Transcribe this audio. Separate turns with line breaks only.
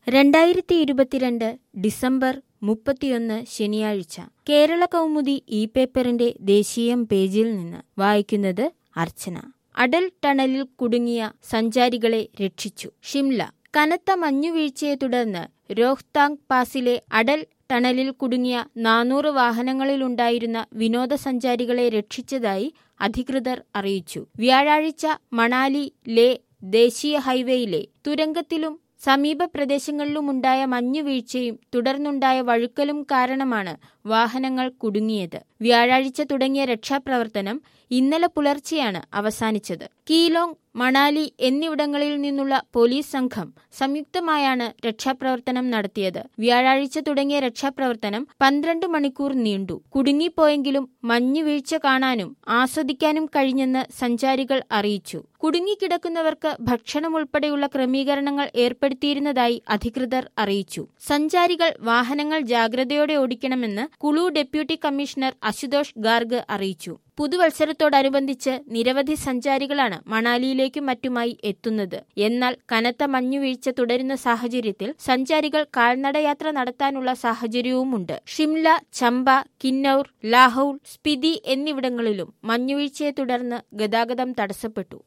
2022 December 31 ശനിയാഴ്ച കേരള കൗമുദി ഈ പേപ്പറിന്റെ ദേശീയം പേജിൽ നിന്ന് വായിക്കുന്നത് അർച്ചന. അടൽ ടണലിൽ കുടുങ്ങിയ സഞ്ചാരികളെ രക്ഷിച്ചു. ഷിംല. കനത്ത മഞ്ഞുവീഴ്ചയെ തുടർന്ന് രോഹ്താങ് പാസിലെ അടൽ ടണലിൽ കുടുങ്ങിയ 400 വാഹനങ്ങളിലുണ്ടായിരുന്ന വിനോദസഞ്ചാരികളെ രക്ഷിച്ചതായി അധികൃതർ അറിയിച്ചു. വ്യാഴാഴ്ച മണാലി ലേ ദേശീയ ഹൈവേയിലെ തുരങ്കത്തിലും സമീപ പ്രദേശങ്ങളിലുമുണ്ടായ മഞ്ഞുവീഴ്ചയും തുടർന്നുണ്ടായ വഴുക്കലും കാരണമാണ് വാഹനങ്ങൾ കുടുങ്ങിയത്. വ്യാഴാഴ്ച തുടങ്ങിയ രക്ഷാപ്രവർത്തനം ഇന്നലെ പുലർച്ചെയാണ് അവസാനിച്ചത്. കീലോങ്, മണാലി എന്നിവിടങ്ങളിൽ നിന്നുള്ള പോലീസ് സംഘം സംയുക്തമായാണ് രക്ഷാപ്രവർത്തനം നടത്തിയത്. വ്യാഴാഴ്ച തുടങ്ങിയ രക്ഷാപ്രവർത്തനം 12 മണിക്കൂർ നീണ്ടു. കുടുങ്ങിപ്പോയെങ്കിലും മഞ്ഞുവീഴ്ച കാണാനും ആസ്വദിക്കാനും കഴിഞ്ഞെന്ന് സഞ്ചാരികൾ അറിയിച്ചു. കുടുങ്ങിക്കിടക്കുന്നവർക്ക് ഭക്ഷണം ഉൾപ്പെടെയുള്ള ക്രമീകരണങ്ങൾ ഏർപ്പെടുത്തിയിരുന്നതായി അധികൃതർ അറിയിച്ചു. സഞ്ചാരികൾ വാഹനങ്ങൾ ജാഗ്രതയോടെ ഓടിക്കണമെന്ന് കുളു ഡെപ്യൂട്ടി കമ്മീഷണർ അശുതോഷ് ഗാർഗ് അറിയിച്ചു. പുതുവത്സരത്തോടനുബന്ധിച്ച് നിരവധി സഞ്ചാരികളാണ് മണാലിയിലേക്കും മറ്റുമായി എത്തുന്നത്. എന്നാൽ കനത്ത മഞ്ഞുവീഴ്ച തുടരുന്ന സാഹചര്യത്തിൽ സഞ്ചാരികൾ കാൽനടയാത്ര നടത്താനുള്ള സാഹചര്യവുമുണ്ട്. ഷിംല, ചമ്പ, കിന്നൌർ, ലാഹൌൾ, സ്പിതി എന്നിവിടങ്ങളിലും മഞ്ഞുവീഴ്ചയെ തുടർന്ന് ഗതാഗതം തടസ്സപ്പെട്ടു.